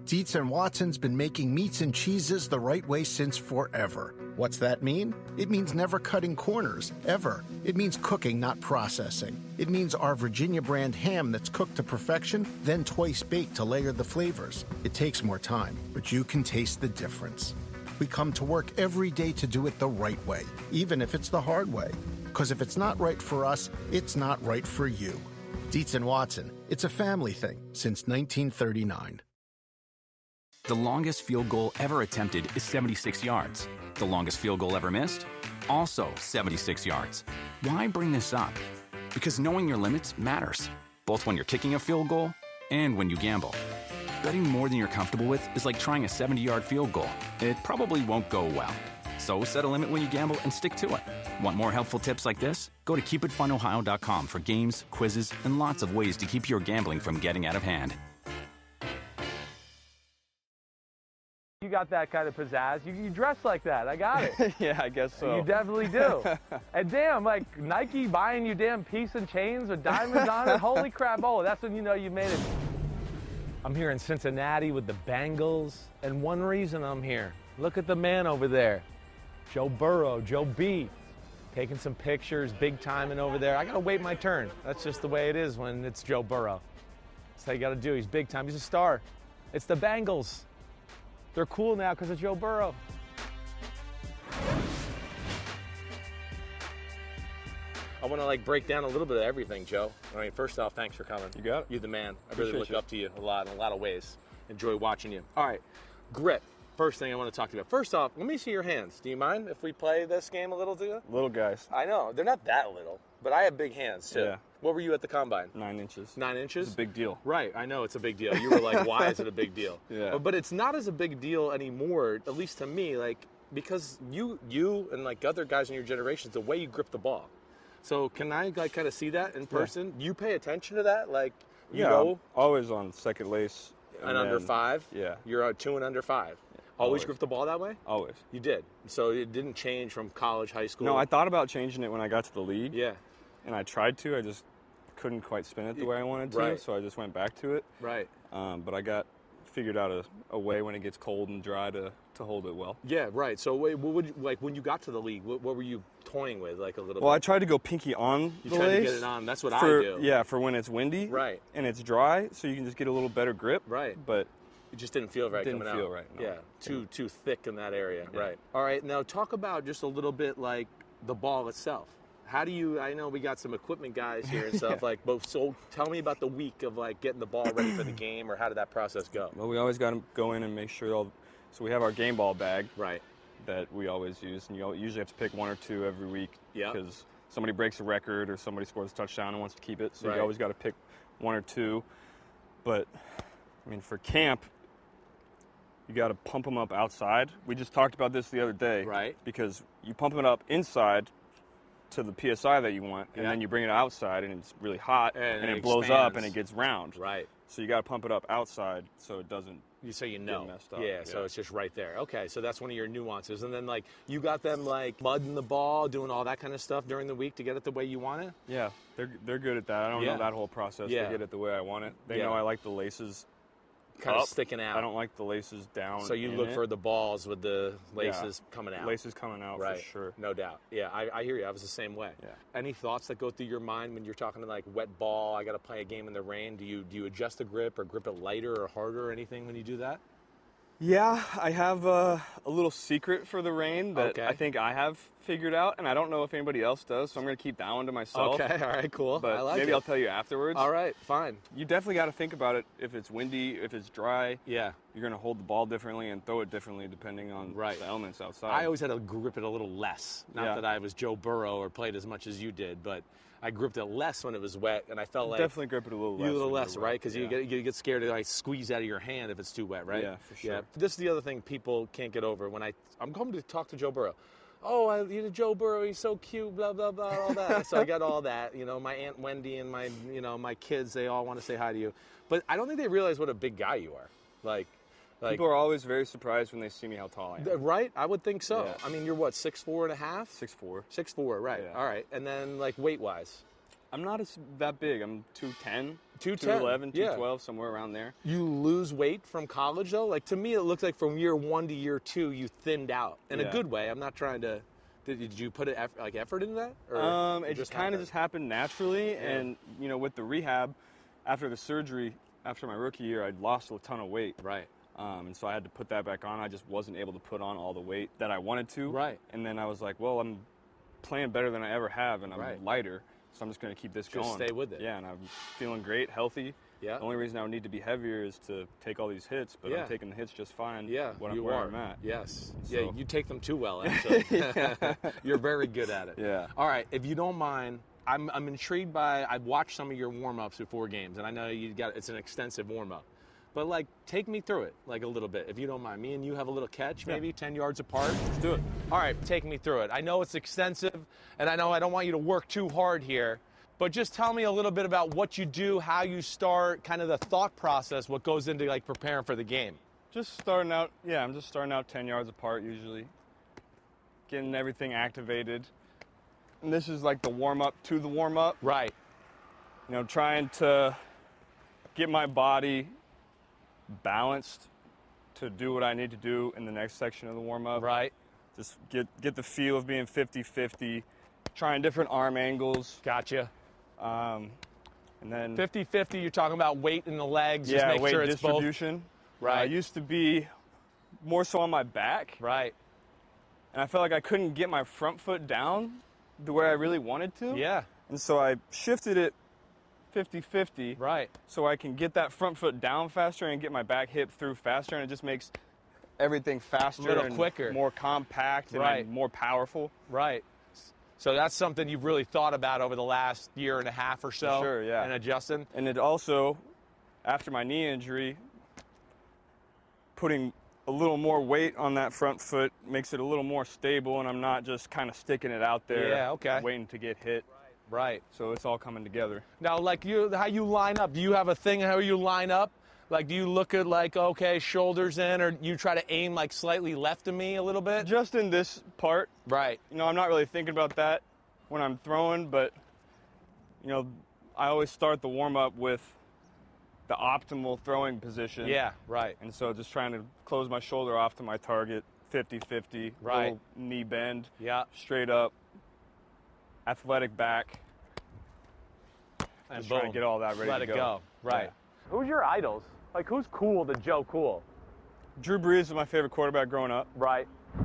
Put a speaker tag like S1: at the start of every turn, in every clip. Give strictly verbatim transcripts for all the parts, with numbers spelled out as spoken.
S1: Dietz and Watson's been making meats and cheeses the right way since forever. What's that mean? It means never cutting corners, ever. It means cooking, not processing. It means our Virginia brand ham that's cooked to perfection, then twice baked to layer the flavors. It takes more time, but you can taste the difference. We come to work every day to do it the right way, even if it's the hard way. Because if it's not right for us, it's not right for you. Dietz and Watson, it's a family thing since nineteen thirty-nine.
S2: The longest field goal ever attempted is seventy-six yards. The longest field goal ever missed? Also seventy-six yards. Why bring this up? Because knowing your limits matters, both when you're kicking a field goal and when you gamble. Betting more than you're comfortable with is like trying a seventy-yard field goal. It probably won't go well. So set a limit when you gamble and stick to it. Want more helpful tips like this? Go to keep it fun ohio dot com for games, quizzes, and lots of ways to keep your gambling from getting out of hand.
S3: You got that kind of pizzazz. You, you dress like that. I got it.
S4: Yeah, I guess so.
S3: You definitely do. And damn, like Nike buying you damn piece and chains with diamonds on it. Holy crap. Oh, that's when you know you made it. I'm here in Cincinnati with the Bengals. And one reason I'm here. Look at the man over there. Joe Burrow, Joe B. Taking some pictures, big timing over there. I got to wait my turn. That's just the way it is when it's Joe Burrow. That's how you got to do. He's big time. He's a star. It's the Bengals. They're cool now because of Joe Burrow. I want to like break down a little bit of everything, Joe. I mean, first off, thanks for coming.
S4: You got it.
S3: You're the man. I
S4: Appreciate
S3: really look
S4: you.
S3: up to you a lot in a lot of ways. Enjoy watching you. All right, grit. First thing I want to talk to you about. First off, let me see your hands. Do you mind if we play this game a little together?
S4: Little guys.
S3: I know they're not that little, but I have big hands too.
S4: Yeah.
S3: What were you at the combine?
S4: Nine inches.
S3: Nine inches?
S4: It's a big deal.
S3: Right, I know it's a big deal. You were like, why is it a big deal?
S4: Yeah.
S3: But, but it's not as a big deal anymore, at least to me, like, because you you and like other guys in your generation, it's the way you grip the ball. So can I like kind of see that in person? Yeah. You pay attention to that? Like, you
S4: yeah,
S3: know,
S4: I'm always on second lace.
S3: And, and under
S4: then,
S3: five?
S4: Yeah.
S3: You're uh, two and under five.
S4: Yeah,
S3: always.
S4: always
S3: grip the ball that way?
S4: Always.
S3: You did. So it didn't change from college, high school?
S4: No, I thought about changing it when I got to the league.
S3: Yeah.
S4: And I tried to. I just couldn't quite spin it the way I wanted to.
S3: Right.
S4: So I just went back to it.
S3: Right.
S4: Um, but I got figured out a, a way when it gets cold and dry to, to hold it well.
S3: Yeah, right. So wait, what would you, like when you got to the league, what, what were you toying with, like a little
S4: Well,
S3: bit?
S4: I tried to go pinky on
S3: You
S4: the
S3: tried
S4: lace.
S3: to get it on. That's what
S4: for,
S3: I do.
S4: Yeah, for when it's windy.
S3: Right.
S4: And it's dry, so you can just get a little better grip.
S3: Right.
S4: But
S3: it just didn't feel right
S4: didn't
S3: coming
S4: feel
S3: out.
S4: right, no.
S3: Yeah, too too thick in that area.
S4: Yeah.
S3: Right. All right. Now talk about just a little bit like the ball itself. How do you? I know we got some equipment guys here and stuff
S4: Yeah.
S3: like. But so tell me about the week of like getting the ball ready for the game, or how did that process go?
S4: Well, we always got to go in and make sure all. So we have our game ball bag.
S3: Right.
S4: That we always use, and you usually have to pick one or two every week.
S3: Yeah.
S4: Because somebody breaks a record or somebody scores a touchdown and wants to keep it, so
S3: Right.
S4: you always got to pick one or two. But I mean, for camp, you got to pump them up outside. We just talked about this the other day.
S3: Right.
S4: Because you pump it up inside to the P S I that you want, and
S3: Yeah.
S4: then you bring it outside, and it's really hot,
S3: And
S4: and,
S3: it
S4: it blows up,
S3: expands.
S4: and it gets round.
S3: Right.
S4: So you got to pump it up outside so it doesn't.
S3: You so you know.
S4: messed up,
S3: Yeah, so
S4: yeah.
S3: it's just right there. Okay, so that's one of your nuances. And then like you got them like mudding the ball, doing all that kind of stuff during the week to get it the way you want it?
S4: Yeah, they're they're good at that. I don't
S3: Yeah.
S4: know that whole process.
S3: Yeah.
S4: They get it the way I want it. They
S3: Yeah.
S4: know I like the laces
S3: Kind of
S4: up.
S3: sticking out.
S4: I don't like the laces down.
S3: So you
S4: in
S3: look
S4: it.
S3: for the balls with the laces coming out.
S4: Laces coming out
S3: Right.
S4: for sure.
S3: No doubt. Yeah, I, I hear you. I was the same way.
S4: Yeah.
S3: Any thoughts that go through your mind when you're talking to like wet ball, I got to play a game in the rain? Do you do you adjust the grip or grip it lighter or harder or anything when you do that?
S4: Yeah, I have uh, a little secret for the rain that
S3: Okay.
S4: I think I have figured out, and I don't know if anybody else does, so I'm going to keep that one to myself.
S3: Okay, all right, cool.
S4: But
S3: I like
S4: maybe
S3: it.
S4: I'll tell you afterwards.
S3: All right, fine.
S4: You definitely got to think about it. If it's windy, if it's dry,
S3: Yeah.
S4: you're going to hold the ball differently and throw it differently depending on
S3: Right.
S4: the elements outside.
S3: I always had to grip it a little less. Not
S4: Yeah.
S3: that I was Joe Burrow or played as much as you did, but I gripped it less when it was wet, and I felt like
S4: definitely grip it a little less.
S3: you a little
S4: when
S3: less,
S4: you're
S3: right?
S4: wet.
S3: Because
S4: Yeah.
S3: you get you get scared to like squeeze out of your hand if it's too wet, right?
S4: Yeah, for sure.
S3: This is the other thing people can't get over when I I'm coming to talk to Joe Burrow. Oh, I, you know Joe Burrow, he's so cute, blah blah blah, all that. So I got all that. You know, my Aunt Wendy and my you know my kids, they all want to say hi to you, but I don't think they realize what a big guy you are. Like, like
S4: People are always very surprised when they see me how tall I am.
S3: right? I would think so.
S4: Yeah.
S3: I mean, you're what six four and a half?
S4: Six four.
S3: Six four, right?
S4: Yeah.
S3: All right, and then like weight wise.
S4: I'm not as, that big. I'm two ten,
S5: two ten,
S4: two eleven,
S5: yeah.
S4: two twelve, somewhere around there.
S5: You lose weight from college, though? Like, to me, it looks like from year one to year two, you thinned out. In
S4: Yeah.
S5: a good way. I'm not trying to... Did, did you put it, like effort into that? Or
S4: Um,
S5: it
S4: it just kind of
S5: happened?
S4: just happened naturally. And, you know, with the rehab, after the surgery, after my rookie year, I'd lost a ton of weight.
S5: Right.
S4: Um, and so I had to put that back on. I just wasn't able to put on all the weight that I wanted to.
S5: Right.
S4: And then I was like, well, I'm playing better than I ever have, and I'm
S5: Right.
S4: lighter, so I'm just going to keep this
S5: Just
S4: going.
S5: stay with it.
S4: Yeah, and I'm feeling great, healthy.
S5: Yeah.
S4: The only reason I would need to be heavier is to take all these hits, but
S5: Yeah.
S4: I'm taking the hits just fine.
S5: Yeah,
S4: what I'm,
S5: you
S4: where
S5: are.
S4: I'm at.
S5: Yes.
S4: So-
S5: Yeah, you take them too well, actually. You're very good at it.
S4: Yeah.
S5: All right, if you don't mind, I'm, I'm intrigued by, I've watched some of your warm-ups before games, and I know you got, it's an extensive warm-up. But, like, take me through it, like, a little bit, if you don't mind. Me and you have a little catch,
S4: Yeah.
S5: maybe ten yards apart.
S4: Let's do it.
S5: All right, take me through it. I know it's extensive, and I know I don't want you to work too hard here, but just tell me a little bit about what you do, how you start, kind of the thought process, what goes into, like, preparing for the game.
S4: Just starting out, yeah, I'm just starting out ten yards apart usually. Getting everything activated. And this is like the warm-up to the warm-up.
S5: Right.
S4: You know, trying to get my body balanced to do what I need to do in the next section of the warm-up.
S5: Right.
S4: Just get get the feel of being fifty fifty, trying different arm angles.
S5: Gotcha.
S4: Um, and then
S5: fifty fifty, you're talking about weight in the legs,
S4: yeah,
S5: just make
S4: weight
S5: sure it's both.
S4: distribution.
S5: Right.
S4: I used to be more so on my back,
S5: Right.
S4: and I felt like I couldn't get my front foot down the way I really wanted to.
S5: Yeah.
S4: And so I shifted it fifty fifty.
S5: Right.
S4: So I can get that front foot down faster and get my back hip through faster, and it just makes everything faster,
S5: Little
S4: and
S5: quicker.
S4: more compact, and
S5: Right.
S4: more powerful.
S5: Right. So that's something you've really thought about over the last year and a half or so.
S4: Sure, yeah.
S5: And adjusting.
S4: And it also, after my knee injury, putting a little more weight on that front foot makes it a little more stable, and I'm not just kind of sticking it out there,
S5: Yeah, okay.
S4: waiting to get hit.
S5: Right.
S4: So it's all coming together.
S5: Now, like you, how you line up? Do you have a thing how you line up? Like, do you look at like, okay, shoulders in, or you try to aim like slightly left of me a little bit?
S4: Just in this part,
S5: Right.
S4: you know, I'm not really thinking about that when I'm throwing, but, you know, I always start the warm-up with the optimal throwing position.
S5: Yeah. Right.
S4: And so just trying to close my shoulder off to my target, fifty fifty,
S5: Right.
S4: little knee bend,
S5: Yeah.
S4: straight up, athletic back,
S5: And
S4: just trying
S5: boom.
S4: to get all that ready
S5: Let
S4: to
S5: it
S4: go.
S5: go. Right.
S3: Who's your idols? Like, who's cool to Joe Cool?
S4: Drew Brees was my favorite quarterback growing up.
S3: Right.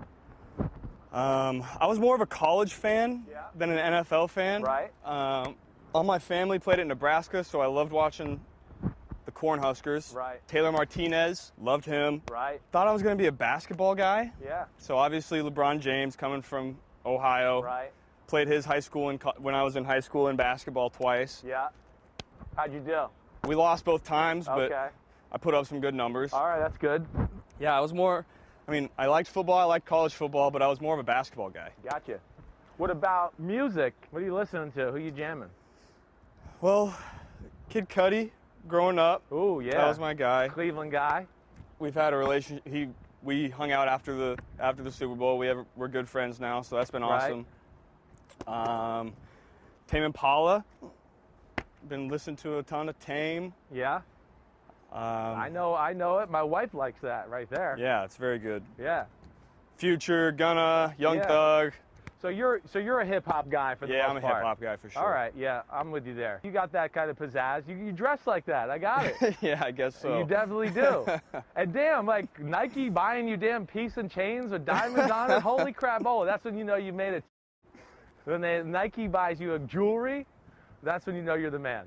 S4: Um, I was more of a college fan
S3: Yeah.
S4: than an N F L fan.
S3: Right.
S4: Um, all my family played at Nebraska, so I loved watching the Cornhuskers.
S3: Right.
S4: Taylor Martinez, loved him.
S3: Right.
S4: Thought I was going to be a basketball guy.
S3: Yeah.
S4: So obviously LeBron James, coming from Ohio,
S3: Right.
S4: played his high school in, co- when I was in high school in basketball twice.
S3: Yeah. How'd you do?
S4: We lost both times, but
S3: Okay.
S4: I put up some good numbers.
S3: All right, that's good.
S4: Yeah, I was more, I mean, I liked football, I liked college football, but I was more of a basketball guy.
S3: Gotcha. What about music? What are you listening to? Who you jamming?
S4: Well, Kid Cudi, growing up,
S3: Ooh, yeah.
S4: that was my guy.
S3: Cleveland guy.
S4: We've had a relationship. He, we hung out after the after the Super Bowl. We have we're good friends now, so that's been
S3: Right.
S4: awesome. Um, Tame Impala. Been listening to a ton of Tame.
S3: Yeah.
S4: Um,
S3: I know. I know it. My wife likes that right there.
S4: Yeah, it's very good.
S3: Yeah.
S4: Future, Gunna, Young
S3: Yeah.
S4: Thug.
S3: So you're so you're a hip hop guy for the
S4: Yeah,
S3: most
S4: I'm a
S3: part.
S4: hip hop guy for sure.
S3: All right. Yeah, I'm with you there. You got that kind of pizzazz. You, you dress like that. I got it.
S4: Yeah, I guess so.
S3: You definitely do. And damn, like Nike buying you damn piece and chains with diamonds on it. Holy crap! Oh, that's when you know you made it. When they, Nike buys you a jewelry, that's when you know you're the man.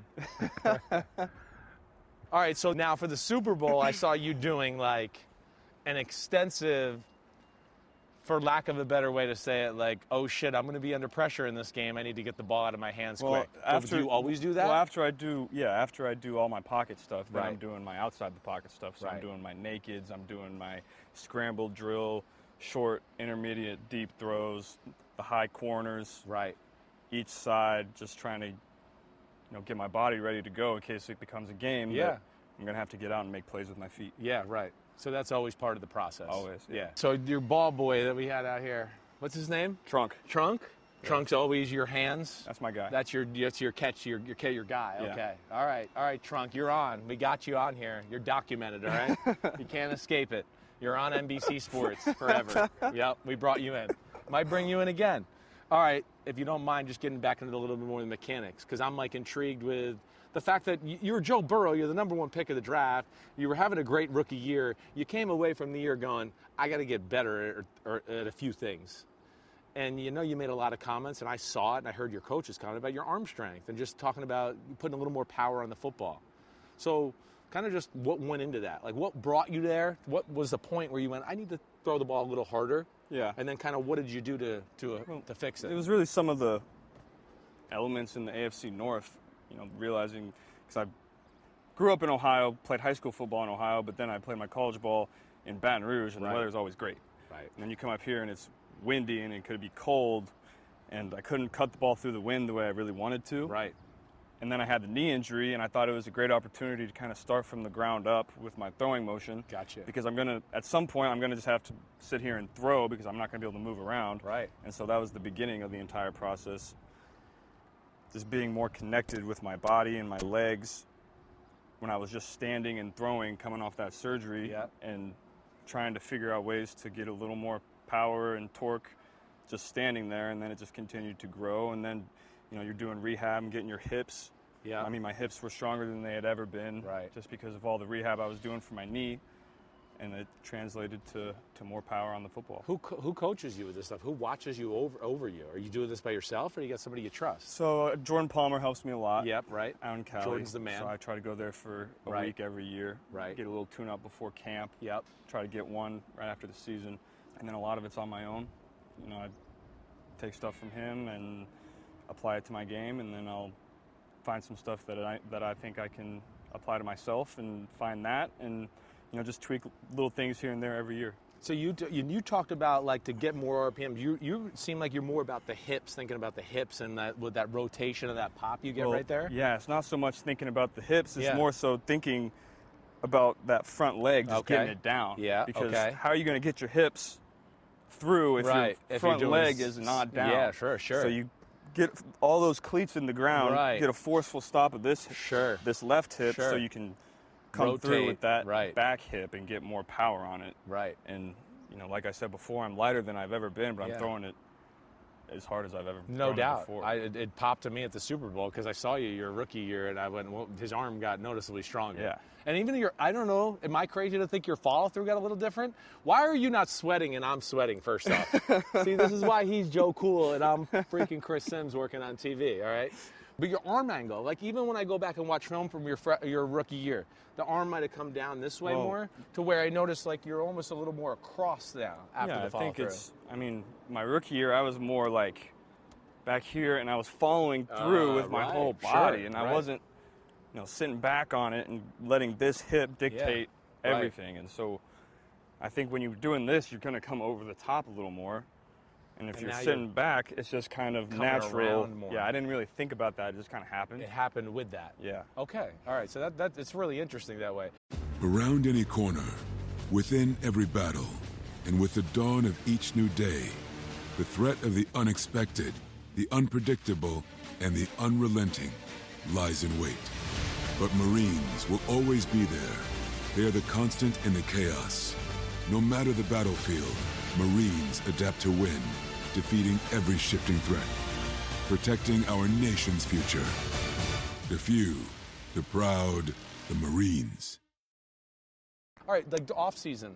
S5: All right, so now for the Super Bowl, I saw you doing like an extensive, for lack of a better way to say it, like, oh shit, I'm going to be under pressure in this game. I need to get the ball out of my hands
S4: Well,
S5: quick. So
S4: after,
S5: do you always do that?
S4: Well, after I do, yeah, after I do all my pocket stuff, then I'm
S5: Right.
S4: doing my outside the pocket stuff. So I'm
S5: Right.
S4: doing my nakeds, I'm doing my scramble drill, short, intermediate, deep throws, the high corners,
S5: Right.
S4: each side, just trying to, you know, get my body ready to go in case it becomes a game.
S5: Yeah.
S4: that I'm gonna have to get out and make plays with my feet.
S5: Yeah, right. So that's always part of the process.
S4: Always, yeah.
S5: So your ball boy that we had out here, what's his name?
S4: Trunk.
S5: Trunk? Trunk's always your hands.
S4: That's my guy.
S5: That's your that's your catch, your your your guy.
S4: Yeah.
S5: Okay. All right. All right, Trunk, you're on. We got you on here. You're documented, all right? You can't escape it. You're on N B C Sports forever. Yep, we brought you in. Might bring you in again. All right, if you don't mind just getting back into a little bit more of the mechanics, because I'm like intrigued with the fact that you're Joe Burrow, you're the number one pick of the draft, you were having a great rookie year, you came away from the year going, I got to get better at, or, at a few things. And you know, you made a lot of comments, and I saw it, and I heard your coaches comment about your arm strength and just talking about putting a little more power on the football. So kind of just what went into that? Like what brought you there? What was the point where you went, I need to throw the ball a little harder?
S4: Yeah.
S5: And then kind of what did you do to to, uh,
S4: Well,
S5: to fix it?
S4: It was really some of the elements in the A F C North, you know, realizing, because I grew up in Ohio, played high school football in Ohio, but then I played my college ball in Baton Rouge, and
S5: Right.
S4: the weather's always great.
S5: Right.
S4: And then you come up here and it's windy and it could be cold, and I couldn't cut the ball through the wind the way I really wanted to.
S5: Right.
S4: And then I had the knee injury, and I thought it was a great opportunity to kind of start from the ground up with my throwing motion.
S5: Gotcha.
S4: Because I'm going to, at some point, I'm going to just have to sit here and throw because I'm not going to be able to move around.
S5: Right.
S4: And so that was the beginning of the entire process. Just being more connected with my body and my legs when I was just standing and throwing coming off that surgery.
S5: Yeah.
S4: And trying to figure out ways to get a little more power and torque just standing there, and then it just continued to grow. And then, you know, you're doing rehab and getting your hips.
S5: Yeah.
S4: I mean, my hips were stronger than they had ever been.
S5: Right.
S4: Just because of all the rehab I was doing for my knee, and it translated to, to more power on the football.
S5: Who co- who coaches you with this stuff? Who watches you over over you? Are you doing this by yourself, or you got somebody you trust?
S4: So uh, Jordan Palmer helps me a lot.
S5: Yep. Right.
S4: Out in Cali.
S5: Jordan's the man.
S4: So I try to go there for a
S5: Right.
S4: week every year.
S5: Right.
S4: Get a little tune-up before camp.
S5: Yep.
S4: Try to get one right after the season. And then a lot of it's on my own. You know, I take stuff from him and apply it to my game, and then I'll find some stuff that I that I think I can apply to myself, and find that, and you know, just tweak little things here and there every year.
S5: So you, t- you you talked about like to get more R P Ms. You you seem like you're more about the hips, thinking about the hips and that with that rotation of that pop you get
S4: Well,
S5: right there.
S4: Yeah, it's not so much thinking about the hips, it's
S5: Yeah.
S4: more so thinking about that front leg, just
S5: Okay.
S4: getting it down.
S5: Yeah,
S4: Because
S5: okay.
S4: how are you going to get your hips through if
S5: Right,
S4: your
S5: if you're
S4: front
S5: doing
S4: leg
S5: s-
S4: is not down?
S5: yeah, sure, sure.
S4: So you get all those cleats in the ground,
S5: Right.
S4: get a forceful stop of this
S5: Sure.
S4: this left hip,
S5: Sure.
S4: so you can come
S5: Rotate,
S4: through with that
S5: right.
S4: back hip and get more power on it.
S5: Right.
S4: And you know, like I said before, I'm lighter than I've ever been, but
S5: Yeah.
S4: I'm throwing it as hard as I've ever
S5: No
S4: thrown it
S5: doubt.
S4: before.
S5: I, it, it popped to me at the Super Bowl because I saw you your rookie year, and I went, well, his arm got noticeably stronger.
S4: Yeah.
S5: And even your, I don't know, am I crazy to think your follow through got a little different? Why are you not sweating and I'm sweating, first off? See, this is why he's Joe Cool and I'm freaking Chris Sims working on T V, all right? But your arm angle, like even when I go back and watch film from your fre- your rookie year, the arm might have come down this way
S4: Well-
S5: more to where I noticed like you're almost a little more across now after
S4: yeah,
S5: the
S4: I
S5: follow
S4: think
S5: through.
S4: it's. I mean, my rookie year, I was more like back here, and I was following through
S5: Uh,
S4: with my
S5: right,
S4: whole
S5: sure,
S4: body, and
S5: right.
S4: I wasn't, you know, sitting back on it and letting this hip dictate
S5: right.
S4: everything. And so, I think when you're doing this, you're going to come over the top a little more. And if
S5: And
S4: you're
S5: now
S4: sitting
S5: you're
S4: back, it's just kind of
S5: coming
S4: natural.
S5: around more.
S4: Yeah, I didn't really think about that; it just kind of happened.
S5: It happened with that.
S4: Yeah.
S5: Okay. All right. So that, that it's really interesting that way.
S6: Around any corner, within every battle, and with the dawn of each new day, the threat of the unexpected, the unpredictable, and the unrelenting lies in wait. But Marines will always be there. They are the constant in the chaos. No matter the battlefield, Marines adapt to win, defeating every shifting threat, protecting our nation's future. The few, the proud, the Marines.
S5: All right. Like the off season,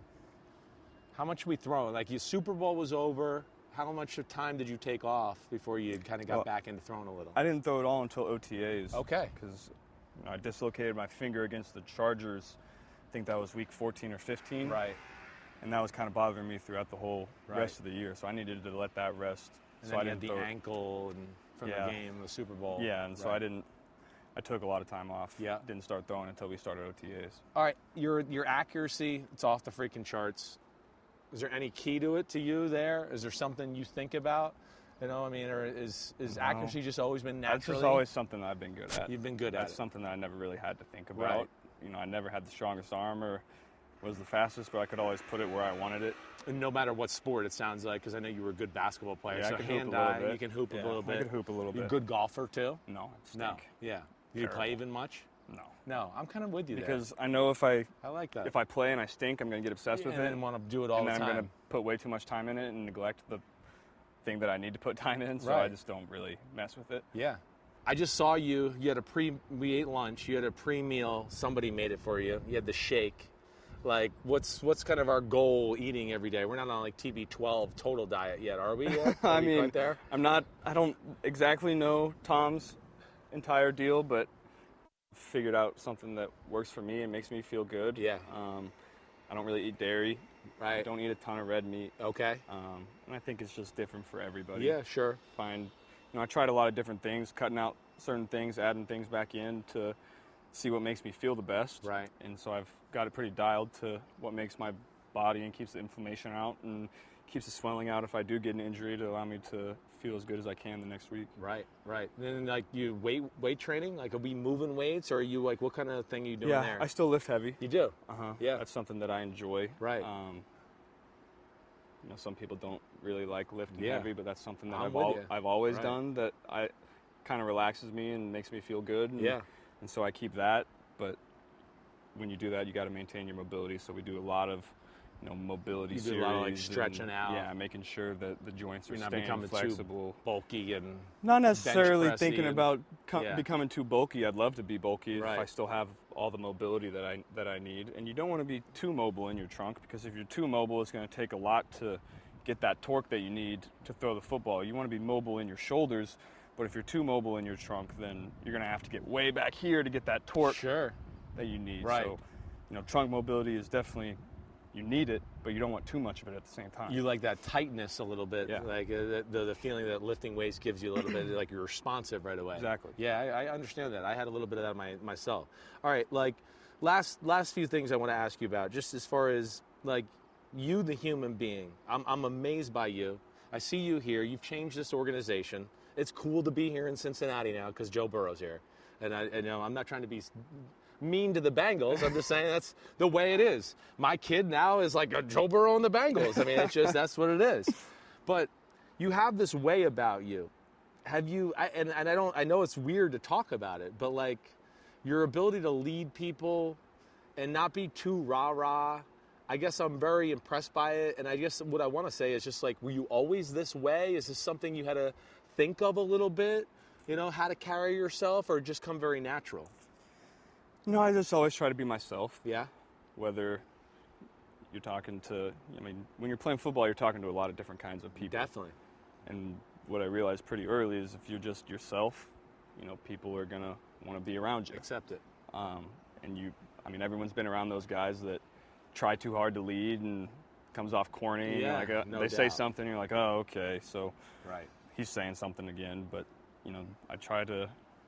S5: how much we throwing? Like your Super Bowl was over. How much of time did you take off before you kind of got
S4: Well,
S5: back into throwing a little?
S4: I didn't throw it all until O T As.
S5: Okay.
S4: Because you know, I dislocated my finger against the Chargers. I think that was week fourteen or fifteen.
S5: Right.
S4: And that was kind of bothering me throughout the whole
S5: Right.
S4: rest of the year. So I needed to let that rest.
S5: And
S4: so
S5: then
S4: I
S5: you had
S4: didn't
S5: the
S4: throw it.
S5: ankle and from
S4: Yeah.
S5: the game, the Super Bowl.
S4: Yeah, and so
S5: Right.
S4: I didn't. I took a lot of time off.
S5: Yeah.
S4: Didn't start throwing until we started O T As.
S5: All right. Your your accuracy, it's off the freaking charts. Is there any key to it to you there? Is there something you think about? You know, I mean, or is is
S4: No.
S5: accuracy just always been
S4: That's
S5: naturally?
S4: just always something that I've been good at.
S5: You've been good at
S4: That's
S5: it.
S4: something that I never really had to think about.
S5: Right.
S4: You know, I never had the strongest arm or was the fastest, but I could always put it where I wanted it.
S5: And no matter what sport, it sounds like, because I know you were a good basketball player.
S4: Yeah,
S5: so
S4: I could hoop a little
S5: hand-eye,
S4: bit.
S5: you can hoop
S4: Yeah,
S5: a little bit.
S4: I could hoop a little
S5: You're a
S4: bit.
S5: good golfer, too?
S4: No, I stink.
S5: No. Yeah. Do you play
S4: Terrible.
S5: even much?
S4: No.
S5: No. I'm kind of with you
S4: Because
S5: there.
S4: I know if I
S5: I like that.
S4: if I play and I stink, I'm going to get obsessed with
S5: and
S4: it.
S5: then want to do it all
S4: and
S5: the
S4: then
S5: time.
S4: I'm going to put way too much time in it and neglect the thing that I need to put time in, so
S5: Right.
S4: I just don't really mess with it.
S5: Yeah. I just saw you. You had a pre. We ate lunch. You had a pre-meal. Somebody made it for you. You had the shake. Like, what's what's kind of our goal eating every day? We're not on like T B twelve total diet yet, are we? Yet? Are
S4: I
S5: we
S4: mean,
S5: right there?
S4: I'm not, I don't exactly know Tom's entire deal, but figured out something that works for me and makes me feel good.
S5: Yeah.
S4: Um, I don't really eat dairy. I
S5: Right.
S4: don't eat a ton of red meat.
S5: Okay.
S4: Um, and I think it's just different for everybody.
S5: Yeah. Sure.
S4: Find, you know, I tried a lot of different things, cutting out certain things, adding things back in to see what makes me feel the best.
S5: Right.
S4: And so I've got it pretty dialed to what makes my body and keeps the inflammation out and keeps the swelling out if I do get an injury to allow me to feel as good as I can the next week.
S5: Right. Right. Then like you weight weight training. Like, are we moving weights, or are you like what kind of thing are you doing
S4: yeah,
S5: there?
S4: I still lift heavy.
S5: You do.
S4: Uh-huh.
S5: Yeah.
S4: That's something that I enjoy.
S5: Right.
S4: Um, you know, some people don't really like lifting
S5: Yeah.
S4: heavy, but that's something that
S5: I'm
S4: I've,
S5: with
S4: al-
S5: you.
S4: I've always
S5: Right.
S4: done that I kind of relaxes me and makes me feel good. And,
S5: Yeah.
S4: And so I keep that, but when you do that, you got to maintain your mobility. So we do a lot of, you know, mobility
S5: You do
S4: series.
S5: a lot of, like, stretching
S4: and,
S5: out.
S4: Yeah, making sure that the joints are
S5: You're not
S4: staying
S5: becoming
S4: flexible.
S5: too bulky and
S4: Not necessarily
S5: bench
S4: thinking
S5: pressy and-
S4: about co-
S5: yeah.
S4: becoming too bulky. I'd love to be bulky
S5: Right.
S4: if I still have all the mobility that I that I need. And you don't want to be too mobile in your trunk, because if you're too mobile, it's going to take a lot to get that torque that you need to throw the football. You want to be mobile in your shoulders, but if you're too mobile in your trunk, then you're going to have to get way back here to get that torque
S5: sure.
S4: that you need.
S5: Right.
S4: So, you know, trunk mobility is definitely, you need it, but you don't want too much of it at the same time.
S5: You like that tightness a little bit,
S4: Yeah.
S5: like uh, the, the the feeling that lifting weights gives you a little bit, like you're responsive right away.
S4: Exactly.
S5: Yeah, I, I understand that. I had a little bit of that my, myself. All right, like last last few things I want to ask you about, just as far as like you, the human being. I'm I'm amazed by you. I see you here. You've changed this organization. It's cool to be here in Cincinnati now because Joe Burrow's here, and I, I know I'm not trying to be mean to the Bengals. I'm just saying that's the way it is. My kid now is like a Joe Burrow and the Bengals. I mean, it's just, that's what it is. But you have this way about you. Have you, I, and, and I don't, I know it's weird to talk about it, but like your ability to lead people and not be too rah-rah, I guess I'm very impressed by it. And I guess what I want to say is just like, were you always this way? Is this something you had to think of a little bit? You know, how to carry yourself, or just come very natural?
S4: No, I just always try to be myself.
S5: Yeah.
S4: Whether you're talking to, I mean, when you're playing football, you're talking to a lot of different kinds of people.
S5: Definitely.
S4: And what I realized pretty early is if you're just yourself, you know, people are going to want to be around you.
S5: Accept it.
S4: Um, and you, I mean, everyone's been around those guys that try too hard to lead and comes off corny. and
S5: Yeah,
S4: like, uh,
S5: no
S4: they say
S5: doubt.
S4: something, you're like, oh, okay. So
S5: Right.
S4: he's saying something again. But, you know, I try to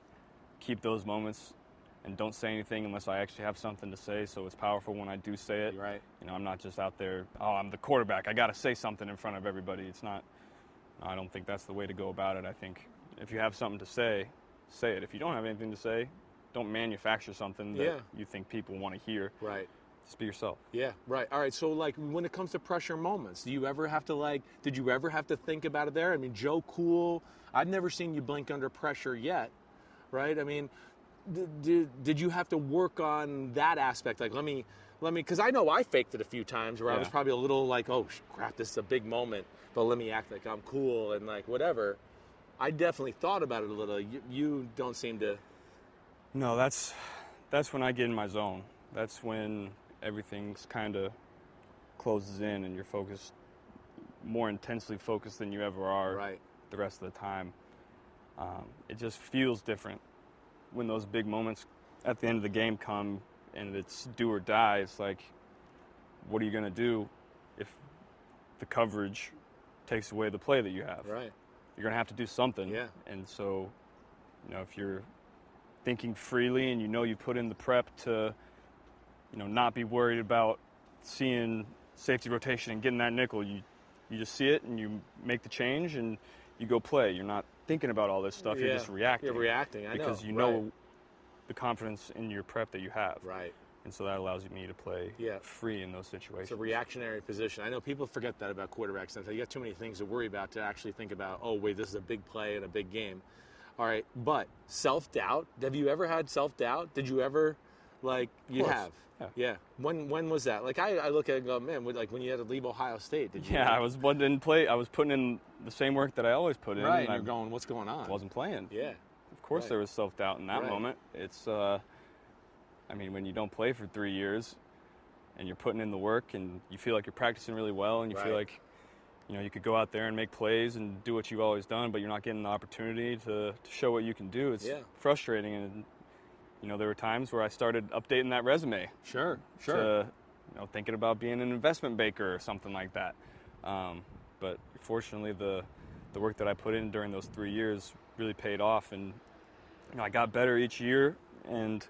S4: keep those moments and don't say anything unless I actually have something to say. So it's powerful when I do say it.
S5: You're right.
S4: You know, I'm not just out there, oh, I'm the quarterback, I got to say something in front of everybody. It's not, I don't think that's the way to go about it. I think if you have something to say, say it. If you don't have anything to say, don't manufacture something that
S5: Yeah.
S4: you think people want to hear.
S5: Right.
S4: Just be yourself.
S5: Yeah, right. All right. So, like, when it comes to pressure moments, do you ever have to, like, did you ever have to think about it there? I mean, Joe Cool, I've never seen you blink under pressure yet, right? I mean, did, did, did you have to work on that aspect? Like, let me, let me, because I know I faked it a few times where I was
S4: Yeah.
S5: probably a little like, oh, crap, this is a big moment, but let me act like I'm cool and, like, whatever. I definitely thought about it a little. You, you don't seem to.
S4: No, that's that's when I get in my zone. That's when everything's kind of closes in and you're focused, more intensely focused than you ever are
S5: Right.
S4: the rest of the time. Um, it just feels different when those big moments at the end of the game come and it's do or die. It's like, what are you going to do if the coverage takes away the play that you have?
S5: Right.
S4: You're going to have to do something.
S5: Yeah.
S4: And so, you know, if you're thinking freely and you know you put in the prep to, you know, not be worried about seeing safety rotation and getting that nickel, you you just see it and you make the change and you go play. You're not thinking about all this stuff.
S5: Yeah.
S4: You're just reacting.
S5: You're reacting, I know.
S4: Because you
S5: Right.
S4: know the confidence in your prep that you have.
S5: Right.
S4: And so that allows me to play
S5: Yeah.
S4: free in those situations.
S5: It's a reactionary position. I know people forget that about quarterbacks. You got too many things to worry about to actually think about, oh, wait, this is a big play in a big game. All right, but self-doubt, have you ever had self-doubt? Did you ever, like, you
S4: course.
S5: have?
S4: Yeah.
S5: Yeah. When when was that? Like, I, I look at it and go, man, like when you had to leave Ohio State, did you?
S4: Yeah, I was one didn't play. I was putting in the same work that I always put in.
S5: Right,
S4: and
S5: and you're
S4: I
S5: going, what's going on?
S4: wasn't playing.
S5: Yeah.
S4: Of course
S5: Right.
S4: there was self-doubt in that
S5: Right.
S4: moment. It's, uh, I mean, when you don't play for three years and you're putting in the work and you feel like you're practicing really well and you
S5: Right.
S4: feel like, you know, you could go out there and make plays and do what you've always done, but you're not getting the opportunity to, to show what you can do. It's
S5: Yeah.
S4: frustrating. And, you know, there were times where I started updating that resume.
S5: Sure, sure.
S4: To, you know, thinking about being an investment banker or something like that. Um, but fortunately, the the work that I put in during those three years really paid off, and you know, I got better each year. And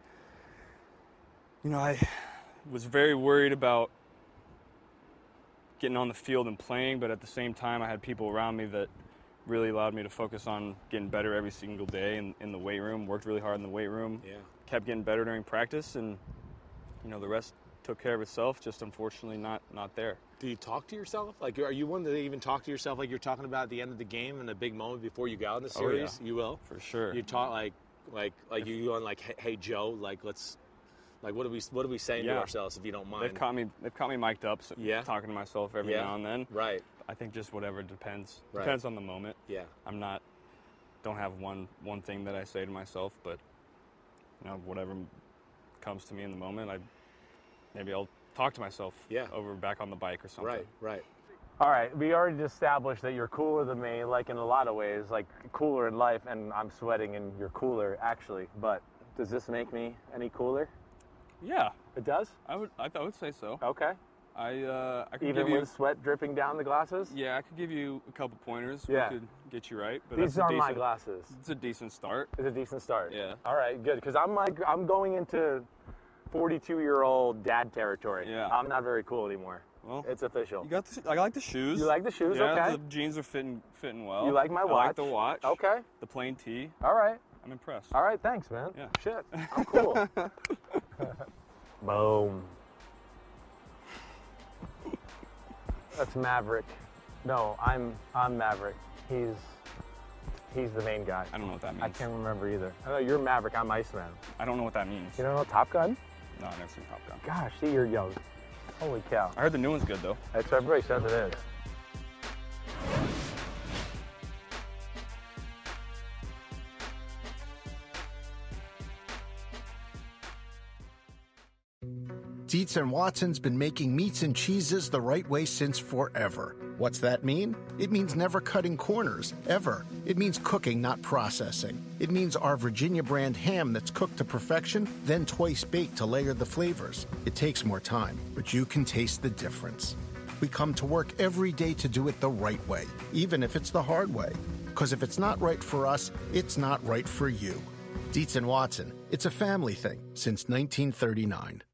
S4: you know, I was very worried about getting on the field and playing, but at the same time, I had people around me that really allowed me to focus on getting better every single day in, in the weight room. Worked really hard in the weight room.
S5: Yeah.
S4: Kept getting better during practice, and you know, the rest took care of itself. Just unfortunately, not not there.
S5: Do you talk to yourself? Like, are you one to even talk to yourself like you're talking about at the end of the game in a big moment before you go out in the
S4: Oh, yeah.
S5: series? You will?
S4: For sure.
S5: You talk like, like, like you going like, hey, hey, Joe, like, let's, like, what are we, what are we saying
S4: Yeah.
S5: to ourselves if you don't mind?
S4: They've caught me. They've caught me mic'd up. So
S5: Yeah.
S4: Talking to myself every
S5: Yeah.
S4: now and then.
S5: Right.
S4: I think just whatever depends.
S5: Right.
S4: Depends on the moment.
S5: Yeah.
S4: I'm not. Don't have one one thing that I say to myself, but you know, whatever comes to me in the moment, I maybe I'll talk to myself.
S5: Yeah.
S4: Over back on the bike or something.
S5: Right. Right.
S3: All right, we already established that you're cooler than me, like in a lot of ways, like cooler in life, and I'm sweating and you're cooler, actually. But does this make me any cooler?
S4: Yeah.
S3: It does?
S4: I would. I, I would say so.
S3: Okay.
S4: I. Uh, I could
S3: Even
S4: give you.
S3: with sweat dripping down the glasses?
S4: Yeah, I could give you a couple pointers.
S3: Yeah.
S4: We could get you right. But
S3: These
S4: that's a
S3: are
S4: decent,
S3: my glasses.
S4: It's a decent start.
S3: It's a decent start.
S4: Yeah.
S3: All right, good. Because I'm like, I'm going into forty-two-year-old dad territory.
S4: Yeah.
S3: I'm not very cool anymore.
S4: Well,
S3: It's official.
S4: You got the. I like the shoes.
S3: You like the shoes?
S4: Yeah,
S3: Okay.
S4: the jeans are fitting fitting well.
S3: You like my
S4: I
S3: watch?
S4: like the watch.
S3: Okay.
S4: The plain tee.
S3: All right.
S4: I'm impressed.
S3: All right, thanks, man.
S4: Yeah.
S3: Shit, I'm cool. Boom. That's Maverick. No, I'm I'm Maverick. He's he's the main guy.
S4: I don't know what that means.
S3: I can't remember either. I know you're Maverick. I'm Iceman.
S4: I don't know what that means.
S3: You don't know Top Gun?
S4: No, I've never seen Top Gun.
S3: Gosh, see, you're young. Holy cow.
S4: I heard the new one's good though.
S3: That's what everybody says it is.
S1: Dietz and Watson's been making meats and cheeses the right way since forever. What's that mean? It means never cutting corners, ever. It means cooking, not processing. It means our Virginia brand ham that's cooked to perfection, then twice baked to layer the flavors. It takes more time, but you can taste the difference. We come to work every day to do it the right way, even if it's the hard way. Because if it's not right for us, it's not right for you. Dietz and Watson, it's a family thing since nineteen thirty-nine.